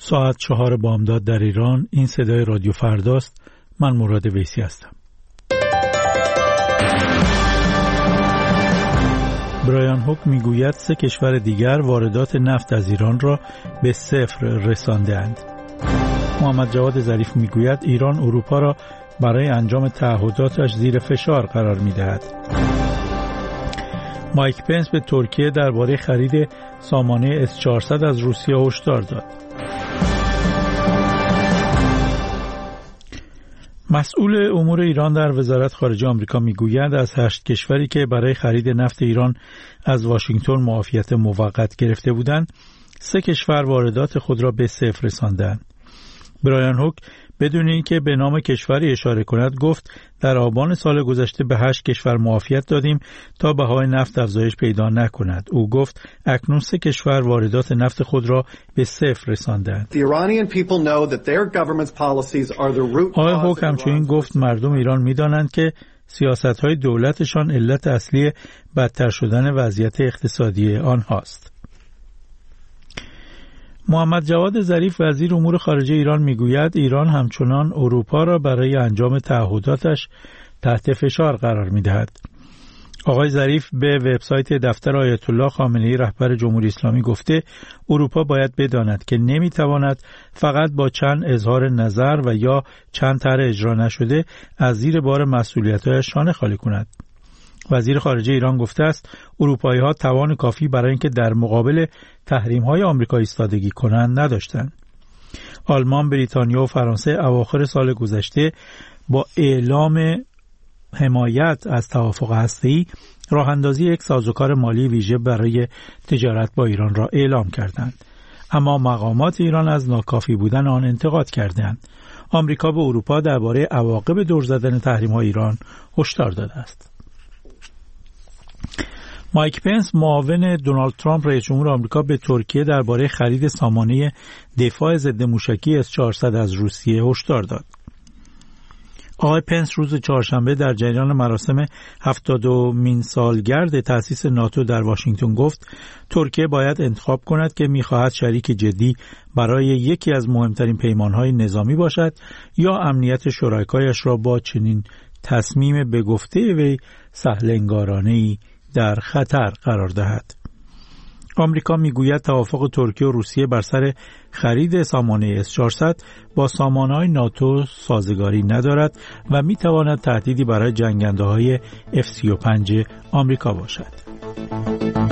ساعت 4 بامداد در ایران. این صدای رادیو فرداست. من مراد ویسی هستم. برایان هوک میگوید 3 کشور دیگر واردات نفت از ایران را به 0 رسانده‌اند. محمد جواد ظریف میگوید ایران اروپا را برای انجام تعهداتش زیر فشار قرار میدهد. مایک پنس به ترکیه درباره خرید سامانه S400 از روسیه هشدار داد. مسئول امور ایران در وزارت خارجه آمریکا میگوید از 8 کشوری که برای خرید نفت ایران از واشنگتن معافیت موقت گرفته بودند، 3 کشور واردات خود را به 0 رساندند. برایان هوک بدون اینکه به نام کشوری اشاره کند گفت در آبان سال گذشته به 8 کشور معافیت دادیم تا بهای نفت افزایش پیدا نکند. او گفت اکنون 3 کشور واردات نفت خود را به 0 رساندند. آقای هوک همچنین گفت مردم ایران می‌دانند که سیاست‌های دولتشان علت اصلی بدتر شدن وضعیت اقتصادی آنهاست. محمد جواد ظریف وزیر امور خارجه ایران میگوید ایران همچنان اروپا را برای انجام تعهداتش تحت فشار قرار میدهد. آقای ظریف به وبسایت دفتر آیت الله خامنه‌ای رهبر جمهوری اسلامی گفته اروپا باید بداند که نمیتواند فقط با چند اظهار نظر و یا چند طرح اجرا نشده از زیر بار مسئولیت‌هایش شانه خالی کند. وزیر خارجه ایران گفته است اروپایی‌ها توان کافی برای اینکه در مقابل تحریم‌های آمریکا ایستادگی کنند نداشتند. آلمان، بریتانیا و فرانسه اواخر سال گذشته با اعلام حمایت از توافق هسته‌ای راه‌اندازی یک سازوکار مالی ویژه برای تجارت با ایران را اعلام کردند. اما مقامات ایران از ناکافی بودن آن انتقاد کردند. آمریکا به اروپا درباره عواقب دور زدن تحریم‌های ایران هشدار داده است. مایک پنس معاون دونالد ترامپ رئیس جمهور آمریکا به ترکیه درباره خرید سامانه دفاع ضد موشکی S400 از روسیه هشدار داد. آقای پنس روز چهارشنبه در جریان مراسم 70مین سالگرد تأسیس ناتو در واشنگتن گفت ترکیه باید انتخاب کند که می‌خواهد شریک جدی برای یکی از مهمترین پیمان‌های نظامی باشد یا امنیت شرکایش را با چنین تصمیم به گفته وی سهل‌انگارانه‌ای در خطر قرار دهد. آمریکا میگوید توافق ترکیه و روسیه بر سر خرید سامانه S400 با سامانه‌های ناتو سازگاری ندارد و میتواند تهدیدی برای جنگنده‌های F-35 آمریکا باشد.